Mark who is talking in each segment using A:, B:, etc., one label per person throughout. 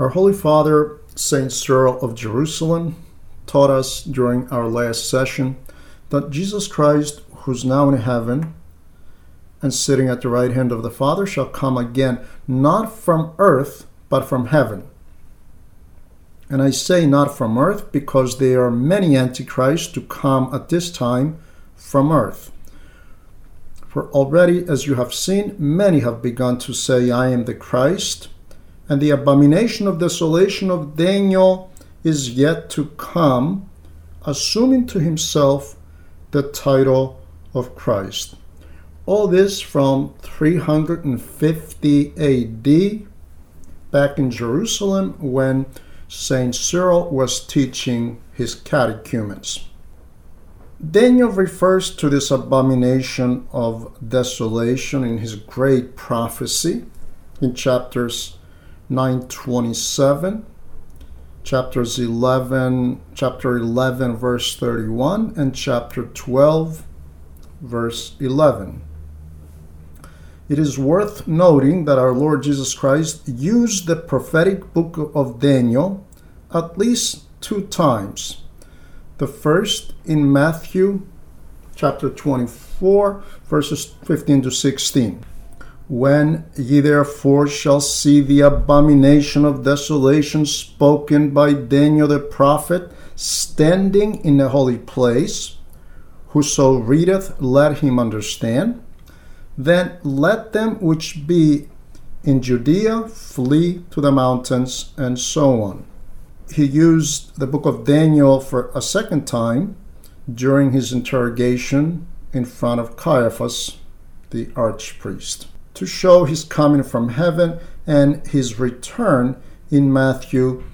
A: Our Holy Father, Saint Cyril of Jerusalem, taught us during our last session that Jesus Christ, who's now in heaven and sitting at the right hand of the Father, shall come again, not from earth, but from heaven. And I say not from earth because there are many antichrists to come at this time from earth. For already, as you have seen, many have begun to say, I am the Christ, and the abomination of desolation of Daniel is yet to come, assuming to himself the title of Christ. All this from 350 AD, back in Jerusalem, when Saint Cyril was teaching his catechumens. Daniel refers to this abomination of desolation in his great prophecy in chapters 9:27, chapter 11 verse 31, and chapter 12 verse 11. It is worth noting that our Lord Jesus Christ used the prophetic book of Daniel at least 2 times. The first in Matthew chapter 24 verses 15 to 16. When ye therefore shall see the abomination of desolation spoken by Daniel the prophet standing in the holy place, whoso readeth, let him understand. Then let them which be in Judea flee to the mountains, and so on. He used the book of Daniel for a second time during his interrogation in front of Caiaphas, the archpriest, to show his coming from heaven and his return in Matthew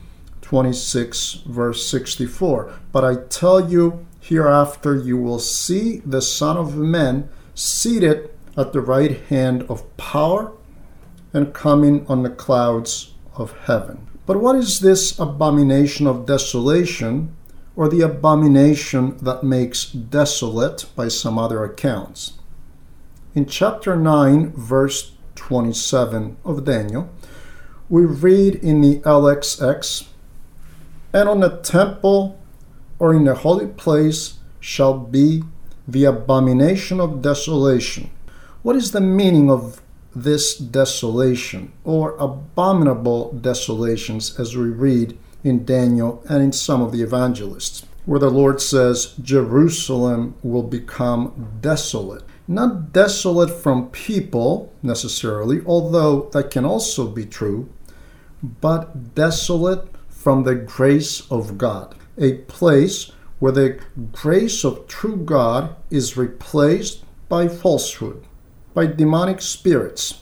A: 26, verse 64. But I tell you, hereafter you will see the Son of Man seated at the right hand of power and coming on the clouds of heaven. But what is this abomination of desolation, or the abomination that makes desolate by some other accounts? In chapter 9, verse 27 of Daniel, we read in the LXX, and on the temple or in the holy place shall be the abomination of desolation. What is the meaning of this desolation, or abominable desolations, as we read in Daniel and in some of the evangelists, where the Lord says Jerusalem will become desolate? Not desolate from people necessarily, although that can also be true, but desolate from the grace of God. A place where the grace of true God is replaced by falsehood, by demonic spirits.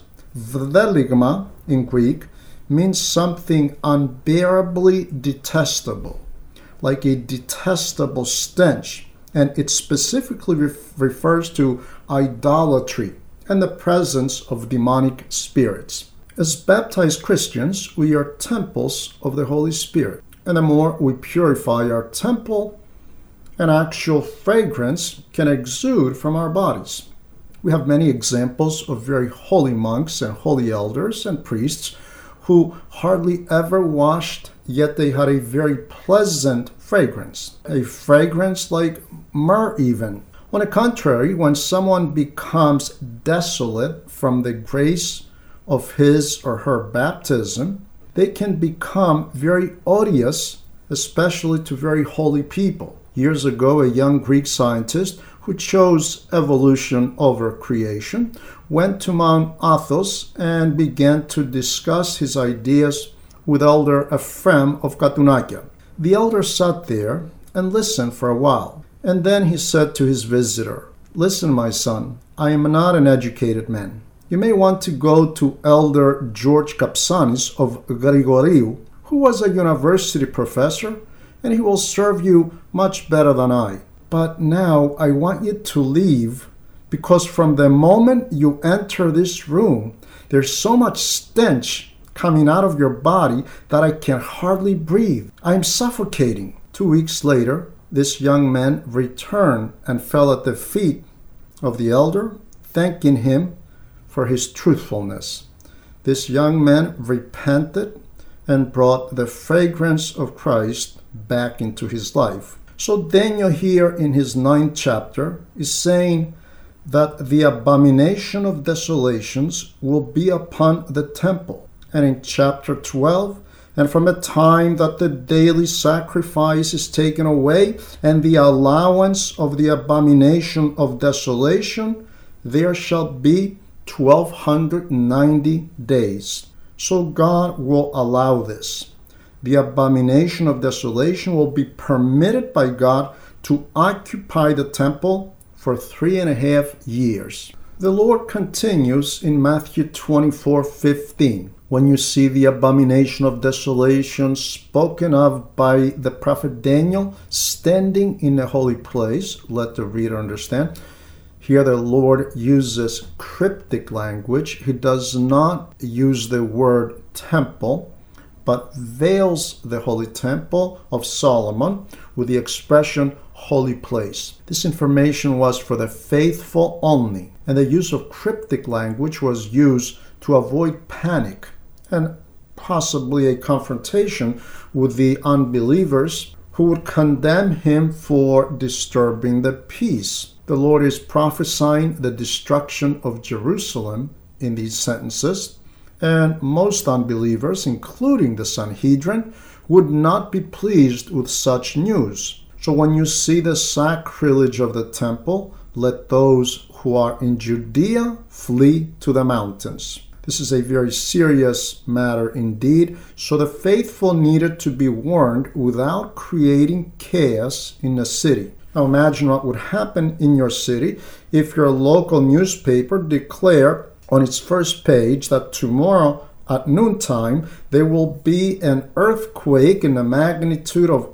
A: Vdeligma in Greek means something unbearably detestable, like a detestable stench, and it specifically refers to idolatry and the presence of demonic spirits. As baptized Christians, we are temples of the Holy Spirit, and the more we purify our temple, an actual fragrance can exude from our bodies. We have many examples of very holy monks and holy elders and priests who hardly ever washed, yet they had a very pleasant fragrance, a fragrance like myrrh even. On the contrary, when someone becomes desolate from the grace of his or her baptism, they can become very odious, especially to very holy people. Years ago, a young Greek scientist who chose evolution over creation went to Mount Athos and began to discuss his ideas with Elder Ephrem of Katunakia. The elder sat there and listened for a while, and then he said to his visitor, "Listen, my son, I am not an educated man. You may want to go to Elder George Kapsanis of Grigoriou, who was a university professor, and he will serve you much better than I. But now I want you to leave, because from the moment you enter this room, there's so much stench coming out of your body that I can hardly breathe. I'm suffocating." 2 weeks later, this young man returned and fell at the feet of the elder, thanking him for his truthfulness. This young man repented and brought the fragrance of Christ back into his life. So Daniel here in his 9th chapter is saying that the abomination of desolations will be upon the temple. And in chapter 12, and from a time that the daily sacrifice is taken away and the allowance of the abomination of desolation, there shall be 1290 days. So God will allow this. The abomination of desolation will be permitted by God to occupy the temple for 3.5 years. The Lord continues in Matthew 24:15. When you see the abomination of desolation spoken of by the prophet Daniel standing in the holy place, let the reader understand. Here the Lord uses cryptic language. He does not use the word temple, but veils the holy temple of Solomon with the expression holy place. This information was for the faithful only, and the use of cryptic language was used to avoid panic and possibly a confrontation with the unbelievers who would condemn him for disturbing the peace. The Lord is prophesying the destruction of Jerusalem in these sentences, and most unbelievers, including the Sanhedrin, would not be pleased with such news. So when you see the sacrilege of the temple, let those who are in Judea flee to the mountains. This is a very serious matter indeed, so the faithful needed to be warned without creating chaos in the city. Now imagine what would happen in your city if your local newspaper declared on its first page that tomorrow at noontime there will be an earthquake in the magnitude of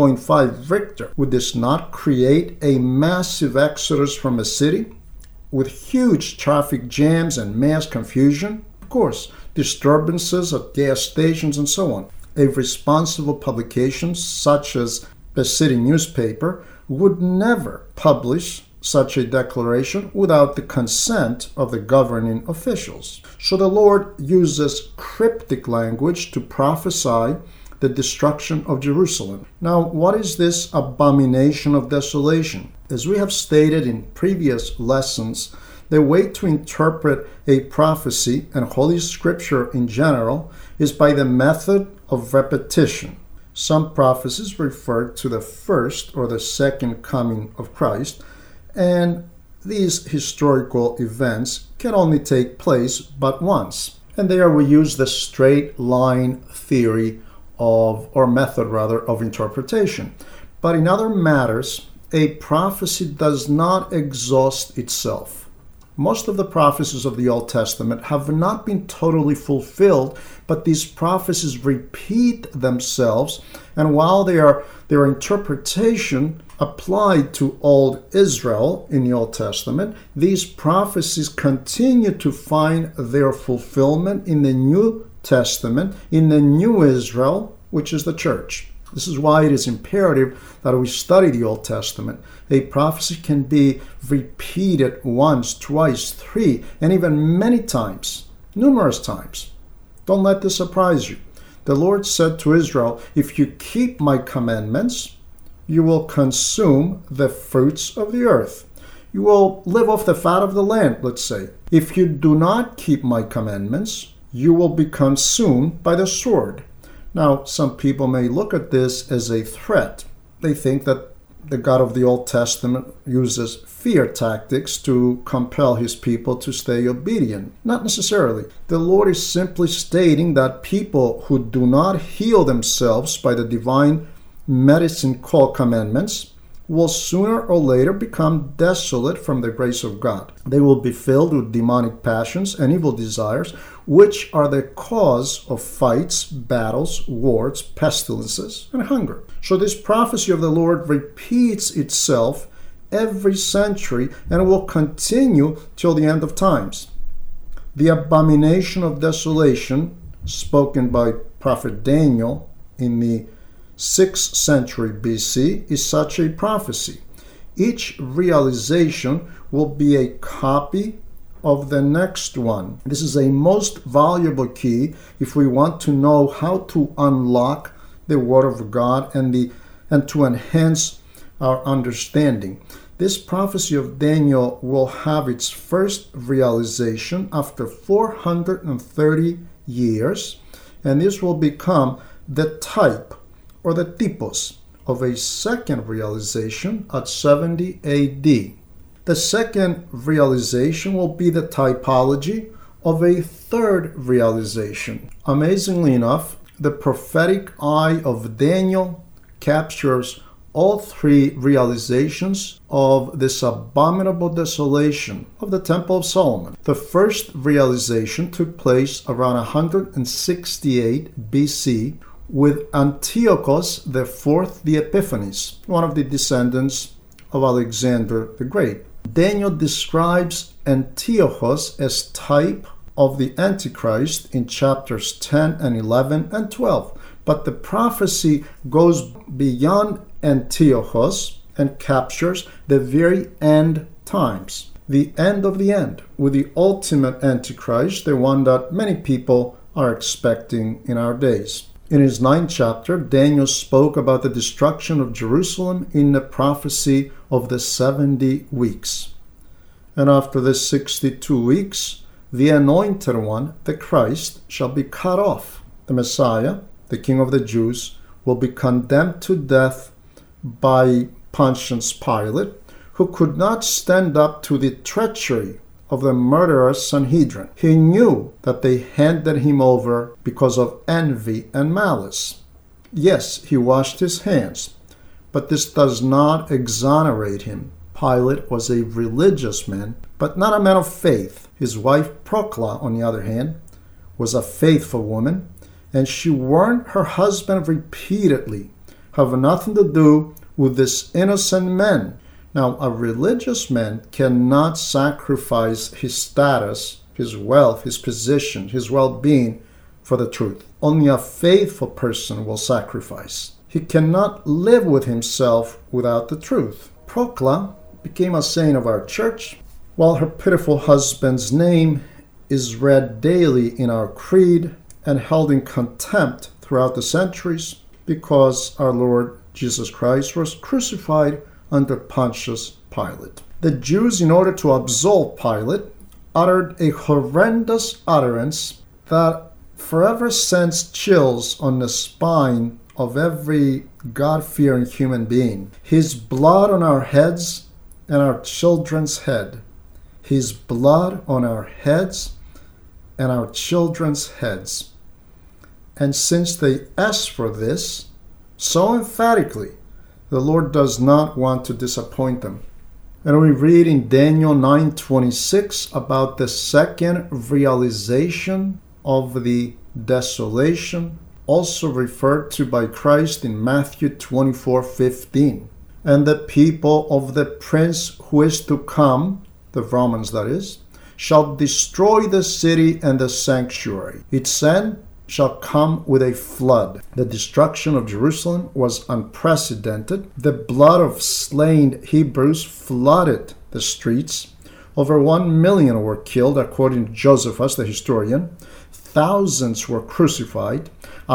A: 8.5 Richter. Would this not create a massive exodus from a city with huge traffic jams and mass confusion? Of course, disturbances at gas stations and so on. A responsible publication such as the city newspaper would never publish such a declaration without the consent of the governing officials. So the Lord uses cryptic language to prophesy the destruction of Jerusalem. Now, what is this abomination of desolation? As we have stated in previous lessons, the way to interpret a prophecy and Holy Scripture in general is by the method of repetition. Some prophecies refer to the first or the second coming of Christ, and these historical events can only take place but once. And there we use the straight line theory of interpretation. But in other matters, a prophecy does not exhaust itself. Most of the prophecies of the Old Testament have not been totally fulfilled, but these prophecies repeat themselves, and while their interpretation applied to old Israel in the Old Testament, these prophecies continue to find their fulfillment in the New Testament, in the New Israel, which is the church. This is why it is imperative that we study the Old Testament. A prophecy can be repeated once, twice, 3, and even many times, numerous times. Don't let this surprise you. The Lord said to Israel, if you keep my commandments, you will consume the fruits of the earth. You will live off the fat of the land, let's say. If you do not keep my commandments, you will be consumed by the sword. Now, some people may look at this as a threat. They think that the God of the Old Testament uses fear tactics to compel his people to stay obedient. Not necessarily. The Lord is simply stating that people who do not heal themselves by the divine medicine called commandments will sooner or later become desolate from the grace of God. They will be filled with demonic passions and evil desires, which are the cause of fights, battles, wars, pestilences, and hunger. So this prophecy of the Lord repeats itself every century and will continue till the end of times. The abomination of desolation, spoken by prophet Daniel in the 6th century BC, is such a prophecy. Each realization will be a copy of the next one. This is a most valuable key if we want to know how to unlock the Word of God and to enhance our understanding. This prophecy of Daniel will have its first realization after 430 years, and this will become the type or the typos of a second realization at 70 AD. The second realization will be the typology of a third realization. Amazingly enough, the prophetic eye of Daniel captures all three realizations of this abominable desolation of the Temple of Solomon. The first realization took place around 168 BC with Antiochus IV the Epiphanes, one of the descendants of Alexander the Great. Daniel describes Antiochus as type of the Antichrist in chapters 10 and 11 and 12. But the prophecy goes beyond Antiochus and captures the very end times, the end of the end, with the ultimate Antichrist, the one that many people are expecting in our days. In his 9th chapter, Daniel spoke about the destruction of Jerusalem in the prophecy of the 70 weeks. And after the 62 weeks, the Anointed One, the Christ, shall be cut off. The Messiah, the King of the Jews, will be condemned to death by Pontius Pilate, who could not stand up to the treachery of the murderous Sanhedrin. He knew that they handed him over because of envy and malice. Yes, he washed his hands, but this does not exonerate him. Pilate was a religious man, but not a man of faith. His wife Procla, on the other hand, was a faithful woman, and she warned her husband repeatedly, have nothing to do with this innocent man. Now, a religious man cannot sacrifice his status, his wealth, his position, his well-being for the truth. Only a faithful person will sacrifice. He cannot live with himself without the truth. Procla became a saint of our church, while her pitiful husband's name is read daily in our creed and held in contempt throughout the centuries because our Lord Jesus Christ was crucified under Pontius Pilate. The Jews, in order to absolve Pilate, uttered a horrendous utterance that forever sends chills on the spine of every God-fearing human being. His blood on our heads and our children's head. His blood on our heads and our children's heads. And since they asked for this so emphatically, the Lord does not want to disappoint them. And we read in Daniel 9:26 about the second realization of the desolation, also referred to by Christ in Matthew 24:15. And the people of the prince who is to come, the Romans that is, shall destroy the city and the sanctuary. Its end shall come with a flood. The destruction of Jerusalem was unprecedented. The blood of slain Hebrews flooded the streets. Over 1 million were killed, according to Josephus, the historian. Thousands were crucified.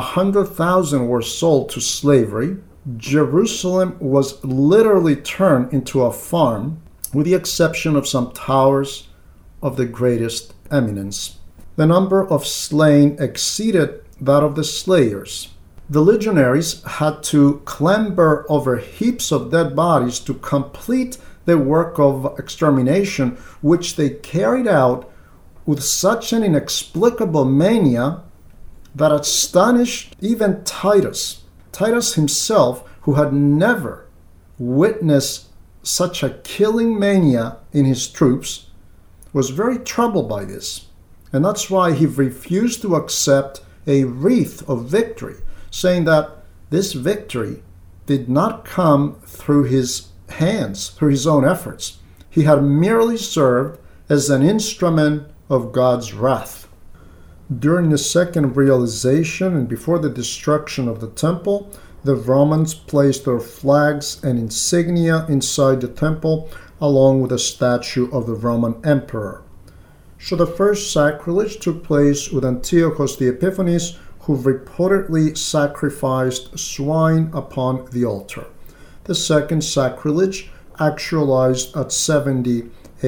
A: 100,000 were sold to slavery. Jerusalem was literally turned into a farm, with the exception of some towers of the greatest eminence. The number of slain exceeded that of the slayers. The legionaries had to clamber over heaps of dead bodies to complete the work of extermination, which they carried out with such an inexplicable mania that astonished even Titus. Titus himself, who had never witnessed such a killing mania in his troops, was very troubled by this. And that's why he refused to accept a wreath of victory, saying that this victory did not come through his hands, through his own efforts. He had merely served as an instrument of God's wrath. During the second realization and before the destruction of the temple, the Romans placed their flags and insignia inside the temple, along with a statue of the Roman emperor. So the first sacrilege took place with Antiochus the Epiphanes, who reportedly sacrificed swine upon the altar. The second sacrilege actualized at 70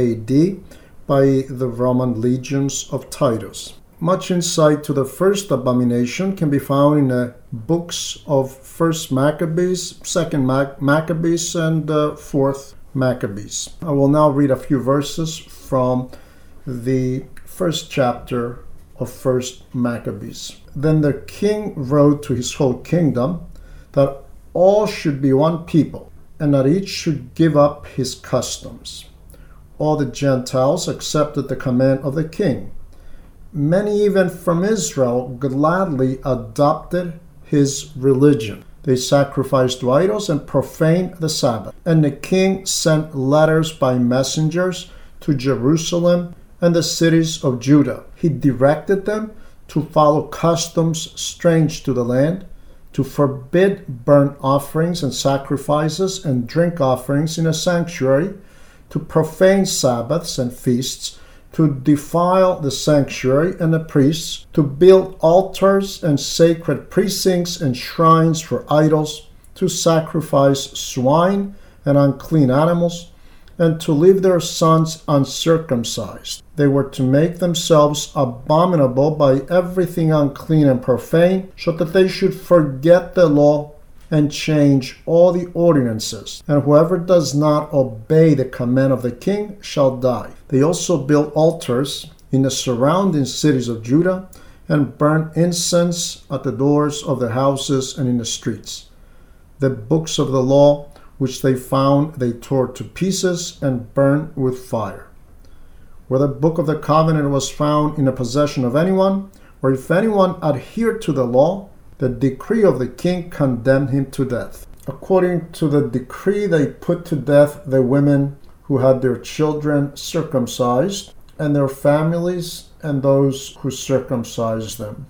A: AD by the Roman legions of Titus. Much insight to the first abomination can be found in the books of 1st Maccabees, 2nd Maccabees, and 4th Maccabees. I will now read a few verses from the first chapter of 1st Maccabees. Then the king wrote to his whole kingdom that all should be one people, and that each should give up his customs. All the Gentiles accepted the command of the king. Many even from Israel gladly adopted his religion. They sacrificed to idols and profaned the Sabbath. And the king sent letters by messengers to Jerusalem and the cities of Judah. He directed them to follow customs strange to the land, to forbid burnt offerings and sacrifices and drink offerings in a sanctuary, to profane Sabbaths and feasts, to defile the sanctuary and the priests, to build altars and sacred precincts and shrines for idols, to sacrifice swine and unclean animals, and to leave their sons uncircumcised. They were to make themselves abominable by everything unclean and profane, so that they should forget the law and change all the ordinances. And whoever does not obey the command of the king shall die. They also built altars in the surrounding cities of Judah and burned incense at the doors of their houses and in the streets. The books of the law which they found they tore to pieces and burned with fire. Where the book of the covenant was found in the possession of anyone, or if anyone adhered to the law, the decree of the king condemned him to death. According to the decree, they put to death the women who had their children circumcised, and their families and those who circumcised them.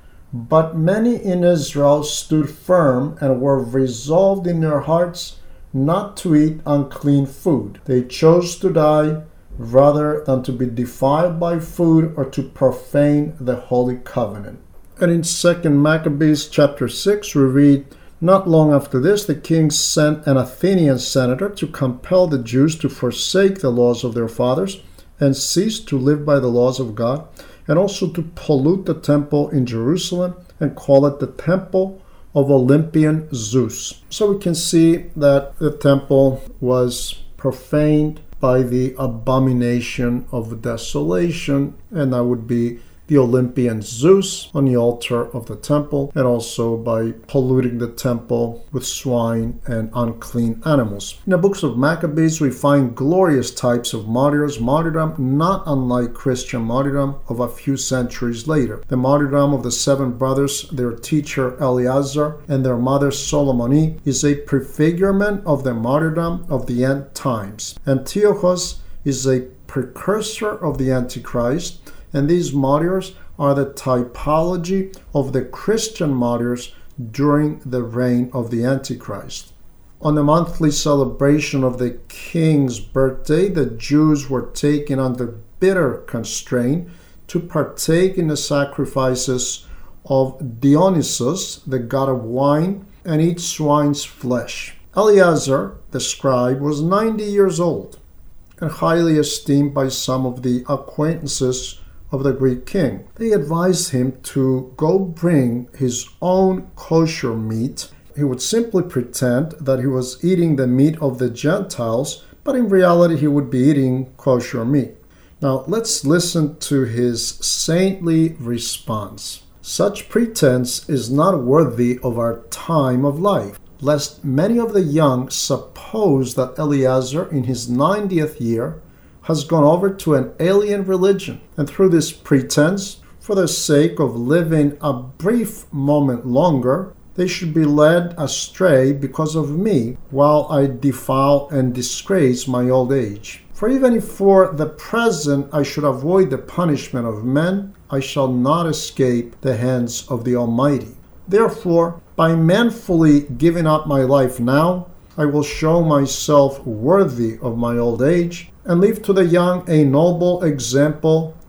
A: But many in Israel stood firm and were resolved in their hearts not to eat unclean food. They chose to die rather than to be defiled by food or to profane the holy covenant. And in 2nd Maccabees chapter 6 we read, not long after this the king sent an Athenian senator to compel the Jews to forsake the laws of their fathers and cease to live by the laws of God, and also to pollute the temple in Jerusalem and call it the temple of Olympian Zeus. So we can see that the temple was profaned by the abomination of desolation, and that would be the Olympian Zeus on the altar of the temple, and also by polluting the temple with swine and unclean animals. In the books of Maccabees, we find glorious types of martyrdom not unlike Christian martyrdom of a few centuries later. The martyrdom of the 7 brothers, their teacher Eleazar, and their mother Solomoni, is a prefigurement of the martyrdom of the end times. Antiochus is a precursor of the Antichrist, and these martyrs are the typology of the Christian martyrs during the reign of the Antichrist. On the monthly celebration of the king's birthday, the Jews were taken under bitter constraint to partake in the sacrifices of Dionysus, the god of wine, and eat swine's flesh. Eleazar, the scribe, was 90 years old and highly esteemed by some of the acquaintances of the Greek king. They advised him to go bring his own kosher meat. He would simply pretend that he was eating the meat of the Gentiles, but in reality he would be eating kosher meat. Now let's listen to his saintly response. Such pretense is not worthy of our time of life, lest many of the young suppose that Eleazar in his 90th year has gone over to an alien religion, and through this pretense, for the sake of living a brief moment longer, they should be led astray because of me, while I defile and disgrace my old age. For even if for the present I should avoid the punishment of men, I shall not escape the hands of the Almighty. Therefore, by manfully giving up my life now, I will show myself worthy of my old age, and leave to the young a noble example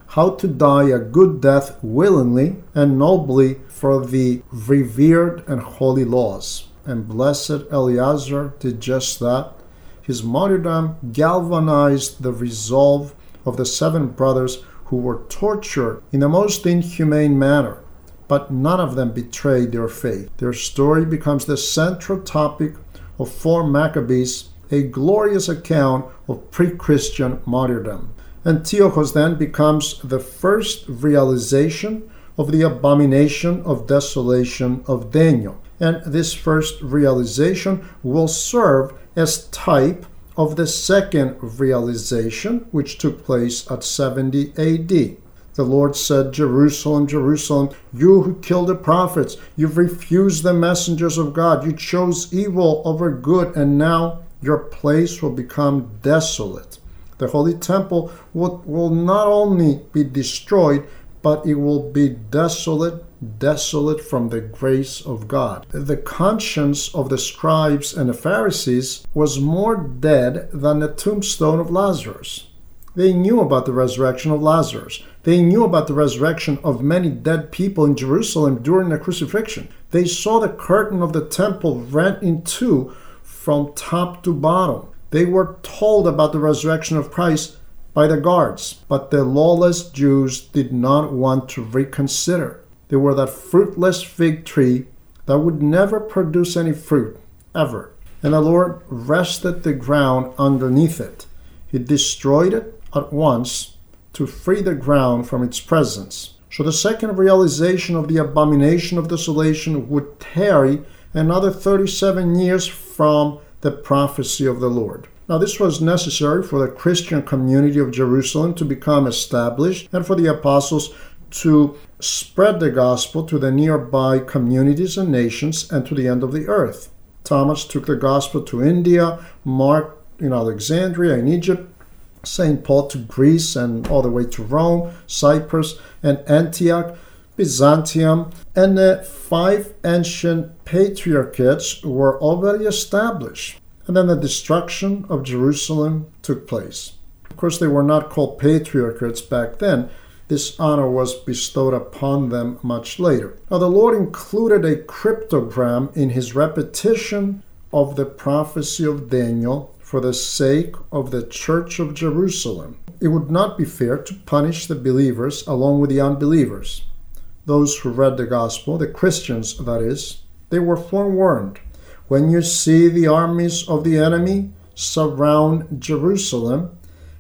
A: how to die a good death willingly and nobly for the revered and holy laws. And blessed Eleazar did just that. His martyrdom galvanized the resolve of the 7 brothers who were tortured in the most inhumane manner, but none of them betrayed their faith. Their story becomes the central topic of 4 Maccabees, a glorious account of pre-Christian martyrdom. Antiochus then becomes the first realization of the abomination of desolation of Daniel. And this first realization will serve as type of the second realization, which took place at 70 AD. The Lord said, Jerusalem, Jerusalem, you who killed the prophets, you've refused the messengers of God, you chose evil over good, and now your place will become desolate. The holy temple will not only be destroyed, but it will be desolate from the grace of God. The conscience of the scribes and the Pharisees was more dead than the tombstone of Lazarus. They knew about the resurrection of Lazarus. They knew about the resurrection of many dead people in Jerusalem during the crucifixion. They saw the curtain of the temple rent in two from top to bottom. They were told about the resurrection of Christ by the guards, but the lawless Jews did not want to reconsider. They were that fruitless fig tree that would never produce any fruit, ever. And the Lord wrested the ground underneath it. He destroyed it at once to free the ground from its presence. So the second realization of the abomination of desolation would tarry another 37 years from the prophecy of the Lord. Now, this was necessary for the Christian community of Jerusalem to become established and for the apostles to spread the gospel to the nearby communities and nations and to the end of the earth. Thomas took the gospel to India, Mark in Alexandria in Egypt, St. Paul to Greece and all the way to Rome, Cyprus, and Antioch, Byzantium, and the 5 ancient patriarchates were already established. And then the destruction of Jerusalem took place. Of course, they were not called patriarchates back then. This honor was bestowed upon them much later. Now, the Lord included a cryptogram in his repetition of the prophecy of Daniel for the sake of the Church of Jerusalem. It would not be fair to punish the believers along with the unbelievers. Those who read the gospel, the Christians that is, they were forewarned. When you see the armies of the enemy surround Jerusalem,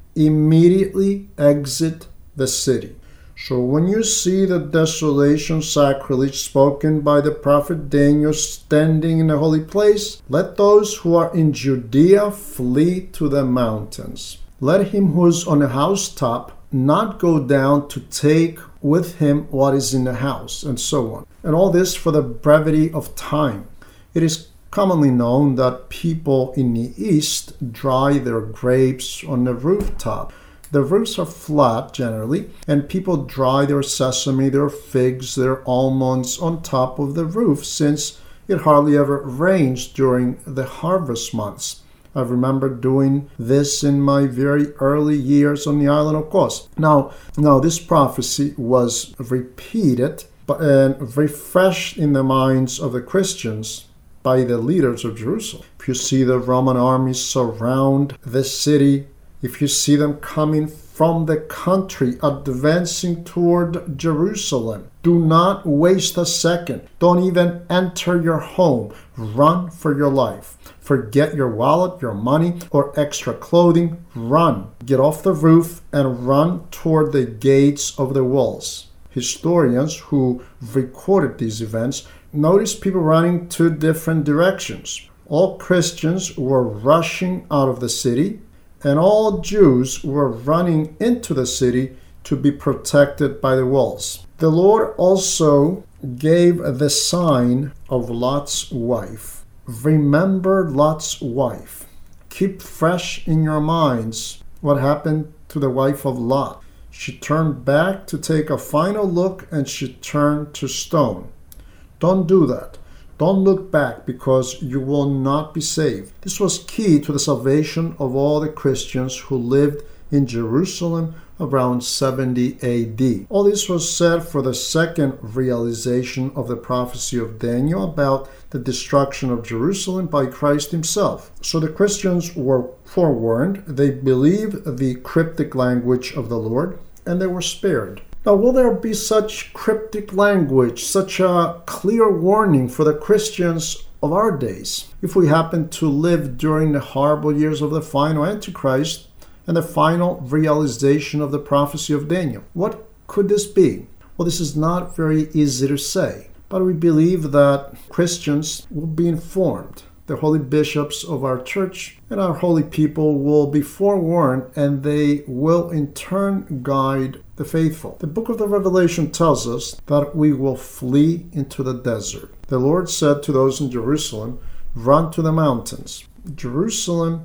A: immediately exit the city. So when you see the desolation sacrilege spoken by the prophet Daniel standing in the holy place, let those who are in Judea flee to the mountains. Let him who is on the housetop not go down to take with him what is in the house, and so on. And all this for the brevity of time. It is commonly known that people in the East dry their grapes on the rooftop. The roofs are flat generally, and people dry their sesame, their figs, their almonds on top of the roof since it hardly ever rains during the harvest months. I remember doing this in my very early years on the island of Kos. Now this prophecy was repeated and refreshed in the minds of the Christians by the leaders of Jerusalem. If you see the Roman armies surround the city, if you see them coming from the country, advancing toward Jerusalem, do not waste a second. Don't even enter your home. Run for your life. Forget your wallet, your money, or extra clothing. Run. Get off the roof and run toward the gates of the walls. Historians who recorded these events noticed people running 2 different directions. All Christians were rushing out of the city, and all Jews were running into the city to be protected by the walls. The Lord also gave the sign of Lot's wife. Remember Lot's wife. Keep fresh in your minds what happened to the wife of Lot. She turned back to take a final look, and she turned to stone. Don't do that. Don't look back, because you will not be saved. This was key to the salvation of all the Christians who lived in Jerusalem around 70 AD. All this was said for the second realization of the prophecy of Daniel about the destruction of Jerusalem by Christ himself. So the Christians were forewarned. They believed the cryptic language of the Lord, and they were spared. Now, will there be such cryptic language, such a clear warning for the Christians of our days, if we happen to live during the horrible years of the final Antichrist and the final realization of the prophecy of Daniel? What could this be? Well, this is not very easy to say, but we believe that Christians will be informed. The holy bishops of our church and our holy people will be forewarned, and they will in turn guide the faithful. The book of the Revelation tells us that we will flee into the desert. The Lord said to those in Jerusalem, "Run to the mountains." Jerusalem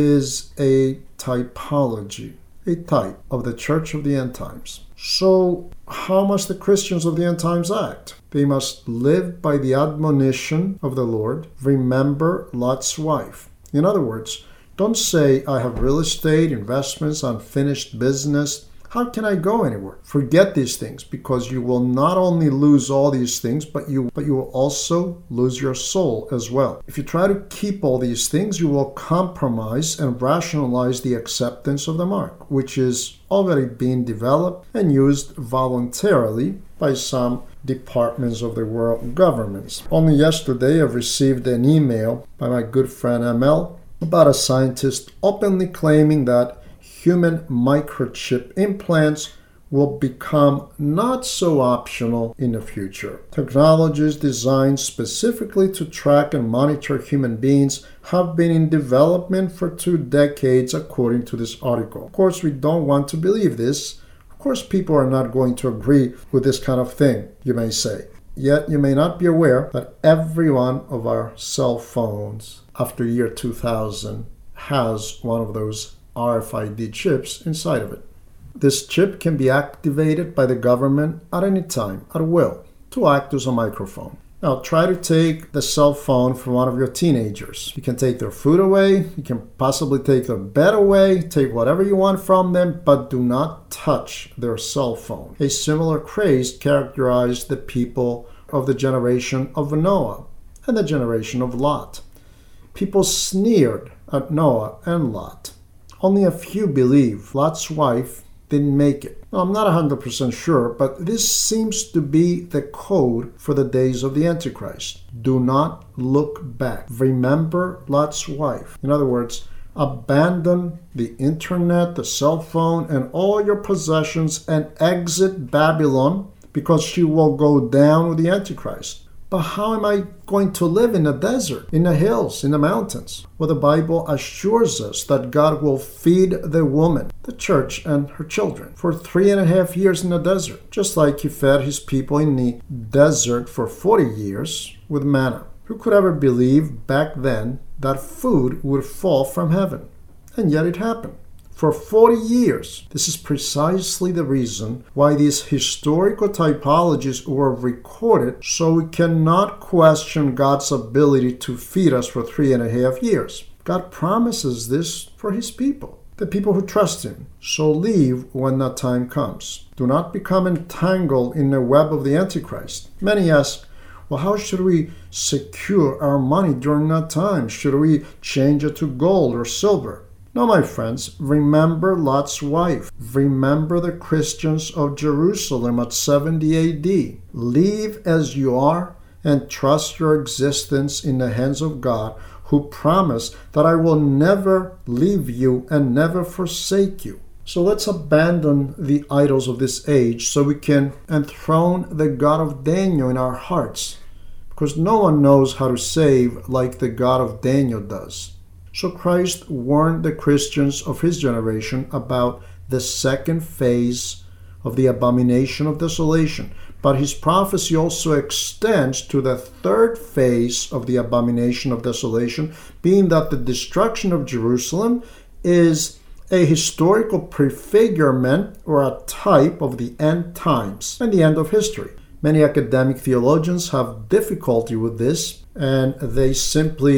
A: is a typology, a type of the church of the end times. So how must the Christians of the end times act? They must live by the admonition of the Lord. Remember Lot's wife. In other words, don't say, "I have real estate, investments, unfinished business. How can I go anywhere?" Forget these things, because you will not only lose all these things, but you will also lose your soul as well. If you try to keep all these things, you will compromise and rationalize the acceptance of the mark, which is already being developed and used voluntarily by some departments of the world governments. Only yesterday, I received an email by my good friend ML about a scientist openly claiming that human microchip implants will become not so optional in the future. Technologies designed specifically to track and monitor human beings have been in development for 2 decades, according to this article. Of course, we don't want to believe this. Of course, people are not going to agree with this kind of thing, you may say. Yet, you may not be aware that every one of our cell phones after year 2000 has one of those RFID chips inside of it. This chip can be activated by the government at any time, at will, to act as a microphone. Now, try to take the cell phone from one of your teenagers. You can take their food away, you can possibly take their bed away, take whatever you want from them, but do not touch their cell phone. A similar craze characterized the people of the generation of Noah and the generation of Lot. People sneered at Noah and Lot. Only a few believe Lot's wife didn't make it. Now, I'm not 100% sure, but this seems to be the code for the days of the Antichrist. Do not look back. Remember Lot's wife. In other words, abandon the internet, the cell phone, and all your possessions and exit Babylon, because she will go down with the Antichrist. But how am I going to live in the desert, in the hills, in the mountains? Well, the Bible assures us that God will feed the woman, the church, and her children for 3.5 years in the desert, just like he fed his people in the desert for 40 years with manna. Who could ever believe back then that food would fall from heaven? And yet it happened. For 40 years. This is precisely the reason why these historical typologies were recorded, so we cannot question God's ability to feed us for 3.5 years. God promises this for his people, the people who trust him. So leave when that time comes. Do not become entangled in the web of the Antichrist. Many ask, well, how should we secure our money during that time? Should we change it to gold or silver? No, my friends, remember Lot's wife. Remember the Christians of Jerusalem at 70 AD. Leave as you are and trust your existence in the hands of God, who promised that I will never leave you and never forsake you. So let's abandon the idols of this age so we can enthrone the God of Daniel in our hearts, because no one knows how to save like the God of Daniel does. So Christ warned the Christians of his generation about the second phase of the abomination of desolation. But his prophecy also extends to the third phase of the abomination of desolation, being that the destruction of Jerusalem is a historical prefigurement or a type of the end times and the end of history. Many academic theologians have difficulty with this, and they simply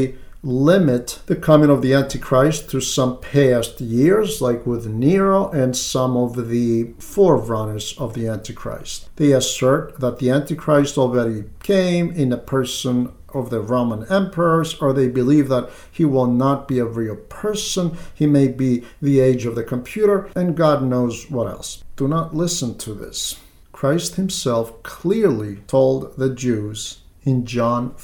A: limit the coming of the Antichrist to some past years, like with Nero and some of the forerunners of the Antichrist. They assert that the Antichrist already came in the person of the Roman emperors, or they believe that he will not be a real person. He may be the age of the computer, and God knows what else. Do not listen to this. Christ himself clearly told the Jews in John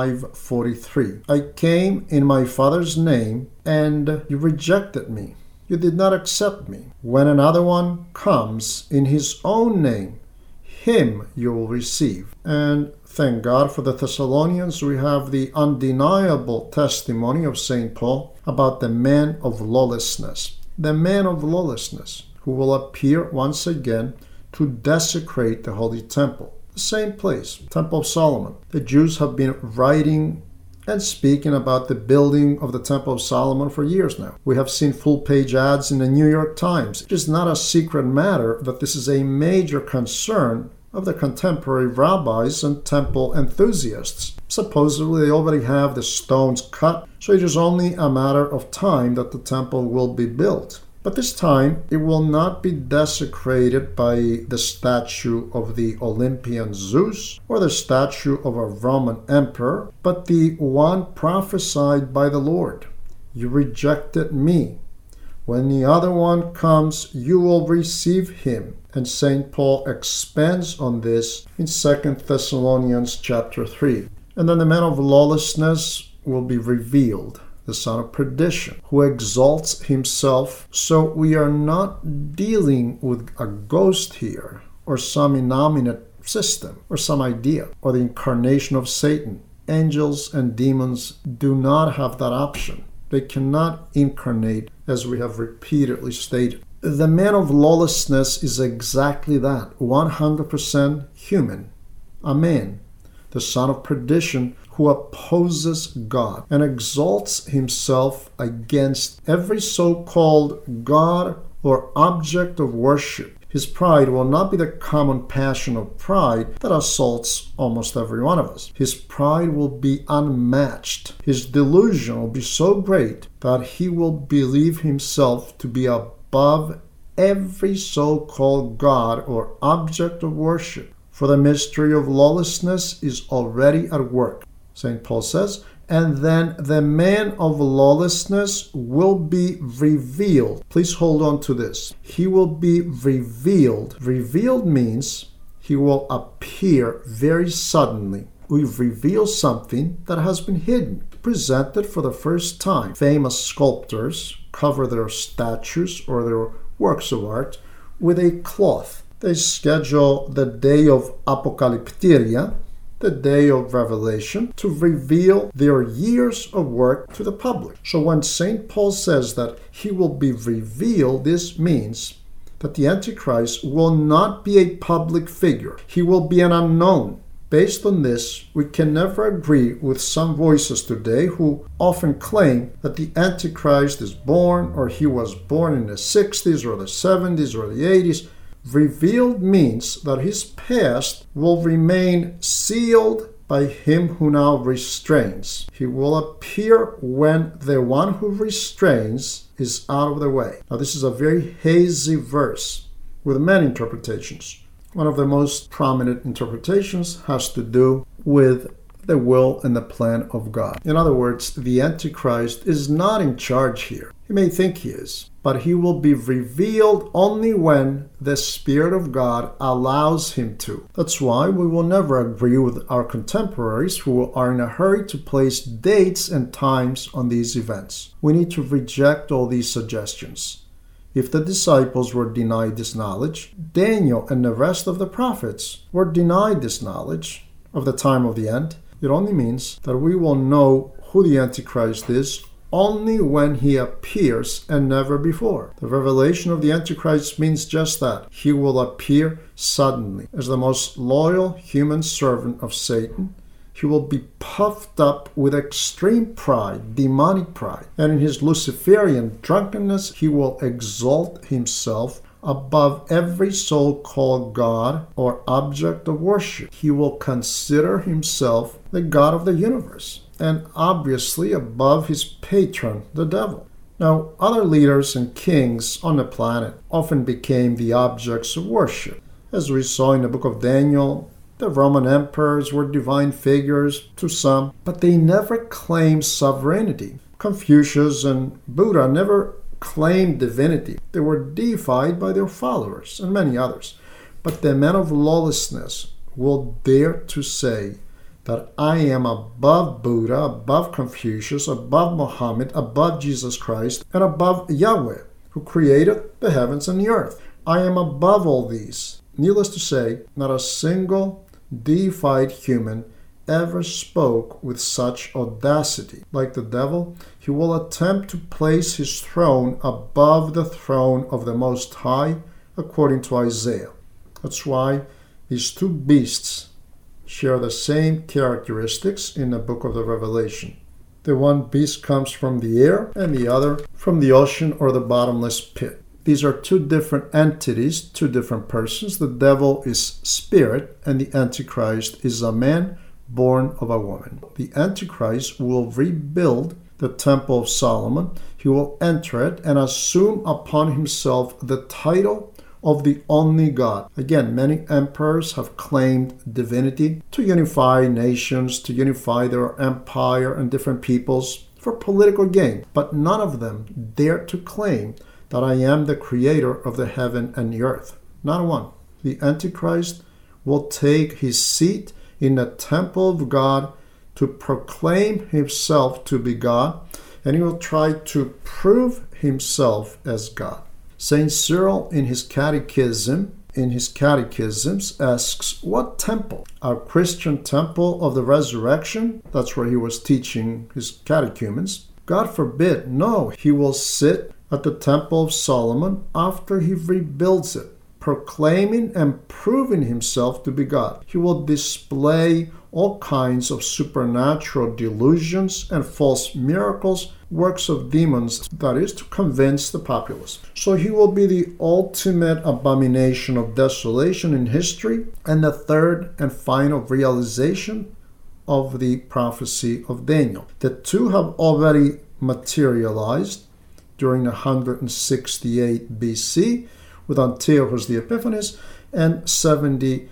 A: 5:43, I came in my Father's name, and you rejected me. You did not accept me. When another one comes in his own name, him you will receive. And thank God for the Thessalonians, we have the undeniable testimony of St. Paul about the man of lawlessness. The man of lawlessness who will appear once again to desecrate the Holy Temple. The same place, Temple of Solomon. The Jews have been writing and speaking about the building of the Temple of Solomon for years now. We have seen full-page ads in the New York Times. It is not a secret matter that this is a major concern of the contemporary rabbis and temple enthusiasts. Supposedly they already have the stones cut, so it is only a matter of time that the temple will be built. But this time, it will not be desecrated by the statue of the Olympian Zeus or the statue of a Roman emperor, but the one prophesied by the Lord. You rejected me. When the other one comes, you will receive him. And St. Paul expands on this in 2 Thessalonians chapter 3. And then the man of lawlessness will be revealed, the son of perdition, who exalts himself. So we are not dealing with a ghost here, or some inanimate system, or some idea, or the incarnation of Satan. Angels and demons do not have that option. They cannot incarnate, as we have repeatedly stated. The man of lawlessness is exactly that, 100% human, a man, the son of perdition, who opposes God and exalts himself against every so-called God or object of worship. His pride will not be the common passion of pride that assaults almost every one of us. His pride will be unmatched. His delusion will be so great that he will believe himself to be above every so-called God or object of worship. For the mystery of lawlessness is already at work. St. Paul says, and then the man of lawlessness will be revealed. Please hold on to this. He will be revealed. Revealed means he will appear very suddenly. We reveal something that has been hidden, presented for the first time. Famous sculptors cover their statues or their works of art with a cloth. They schedule the day of Apocalypteria, the day of revelation, to reveal their years of work to the public. So when St. Paul says that he will be revealed, this means that the Antichrist will not be a public figure. He will be an unknown. Based on this, we can never agree with some voices today who often claim that the Antichrist is born, or he was born in the 60s or the 70s or the 80s. Revealed means that his past will remain sealed by him who now restrains. He will appear when the one who restrains is out of the way. Now, this is a very hazy verse with many interpretations. One of the most prominent interpretations has to do with the will and the plan of God. In other words, the Antichrist is not in charge here. He may think he is, but he will be revealed only when the Spirit of God allows him to. That's why we will never agree with our contemporaries who are in a hurry to place dates and times on these events. We need to reject all these suggestions. If the disciples were denied this knowledge, Daniel and the rest of the prophets were denied this knowledge of the time of the end. It only means that we will know who the Antichrist is only when he appears and never before. The revelation of the Antichrist means just that. He will appear suddenly. As the most loyal human servant of Satan, he will be puffed up with extreme pride, demonic pride. And in his Luciferian drunkenness, he will exalt himself above every so-called God or object of worship. He will consider himself the God of the universe. and obviously above his patron, the devil. Now, other leaders and kings on the planet often became the objects of worship. As we saw in the book of Daniel, the Roman emperors were divine figures to some, but they never claimed sovereignty. Confucius and Buddha never claimed divinity. They were deified by their followers and many others. But the men of lawlessness will dare to say that I am above Buddha, above Confucius, above Muhammad, above Jesus Christ, and above Yahweh, who created the heavens and the earth. I am above all these. Needless to say, not a single deified human ever spoke with such audacity. Like the devil, he will attempt to place his throne above the throne of the Most High, according to Isaiah. That's why these two beasts share the same characteristics in the book of the Revelation. The one beast comes from the air and the other from the ocean or the bottomless pit. These are two different entities, two different persons. The devil is spirit and the Antichrist is a man born of a woman. The Antichrist will rebuild the Temple of Solomon. He will enter it and assume upon himself the title of the only God. Again, many emperors have claimed divinity to unify nations, to unify their empire and different peoples for political gain. But none of them dare to claim that I am the creator of the heaven and the earth. Not one. The Antichrist will take his seat in the temple of God to proclaim himself to be God, and he will try to prove himself as God. Saint Cyril in his catechisms asks, what temple? Our Christian temple of the resurrection? That's where he was teaching his catechumens. God forbid, no, he will sit at the Temple of Solomon after he rebuilds it, proclaiming and proving himself to be God. He will display all kinds of supernatural delusions and false miracles, works of demons, that is, to convince the populace. So he will be the ultimate abomination of desolation in history and the third and final realization of the prophecy of Daniel. The two have already materialized during 168 BC with Antiochus the Epiphanes and 70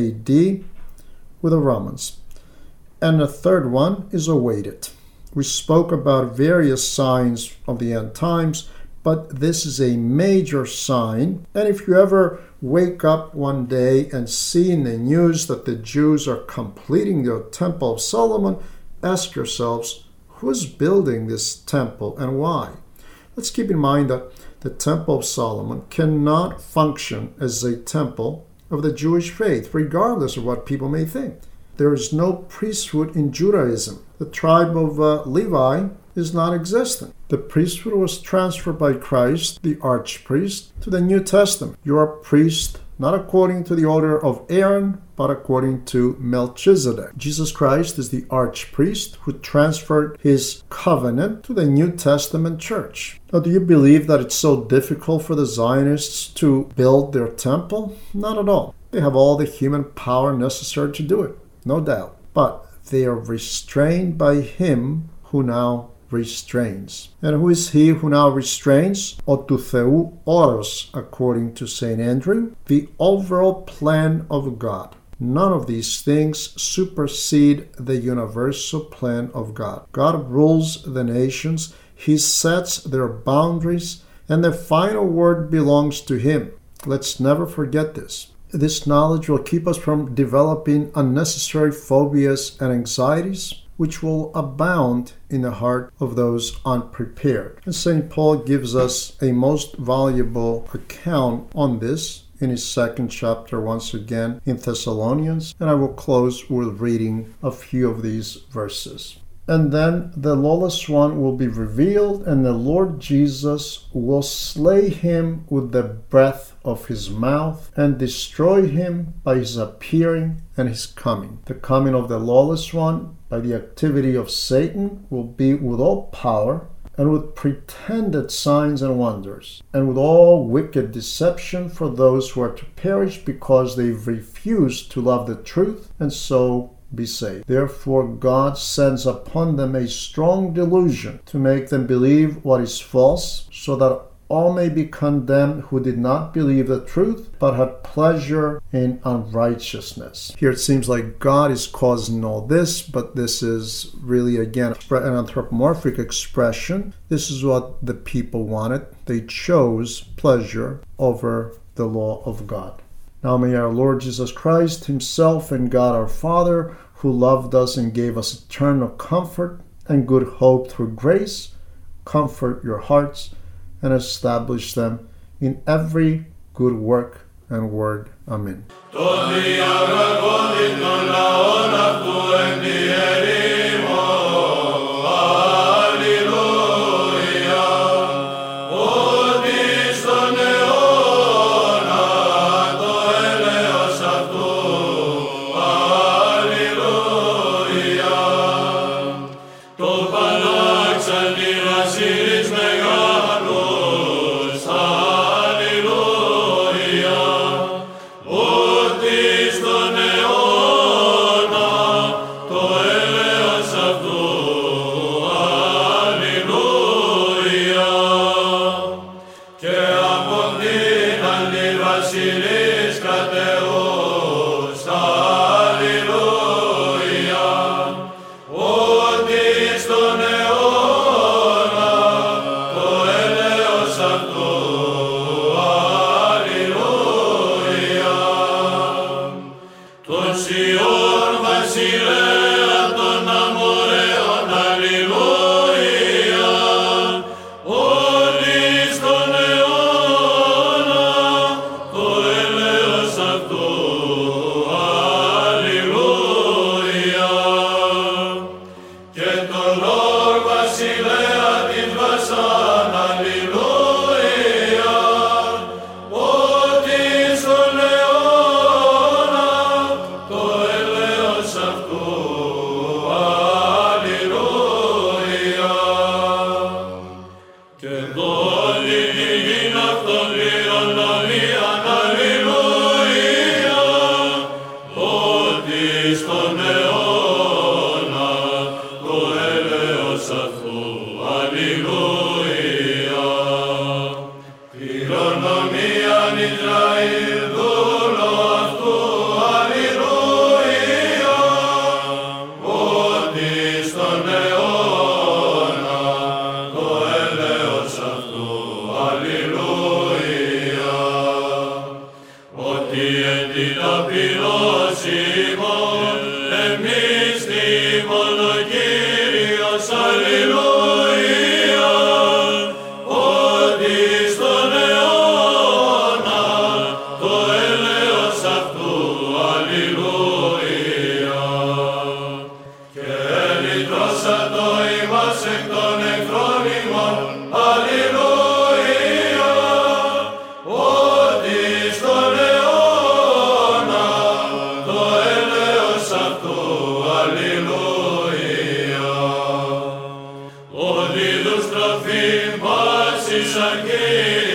A: AD with the Romans. And the third one is awaited. We spoke about various signs of the end times, but this is a major sign. And if you ever wake up one day and see in the news that the Jews are completing the Temple of Solomon, ask yourselves, who's building this temple and why? Let's keep in mind that the Temple of Solomon cannot function as a temple of the Jewish faith, regardless of what people may think. There is no priesthood in Judaism. The tribe of Levi is non-existent. The priesthood was transferred by Christ, the archpriest, to the New Testament. You are a priest not according to the order of Aaron, but according to Melchizedek. Jesus Christ is the archpriest who transferred his covenant to the New Testament church. Now, do you believe that it's so difficult for the Zionists to build their temple? Not at all. They have all the human power necessary to do it, no doubt. But they are restrained by him who now restrains. And who is he who now restrains? O to Theu oros, according to St. Andrew, the overall plan of God. None of these things supersede the universal plan of God. God rules the nations, he sets their boundaries, and the final word belongs to him. Let's never forget this. This knowledge will keep us from developing unnecessary phobias and anxieties, which will abound in the heart of those unprepared. And St. Paul gives us a most valuable account on this in his second chapter, once again, in Thessalonians. And I will close with reading a few of these verses. And then the lawless one will be revealed, and the Lord Jesus will slay him with the breath of his mouth and destroy him by his appearing and his coming. The coming of the lawless one by the activity of Satan will be with all power and with pretended signs and wonders, and with all wicked deception for those who are to perish because they refuse to love the truth and so be saved. Therefore, God sends upon them a strong delusion to make them believe what is false, so that all may be condemned who did not believe the truth, but had pleasure in unrighteousness. Here it seems like God is causing all this, but this is really, again, an anthropomorphic expression. This is what the people wanted. They chose pleasure over the law of God. Now may our Lord Jesus Christ himself and God our Father, who loved us and gave us eternal comfort and good hope through grace, comfort your hearts and establish them in every good work and word. Amen.
B: Alleluia.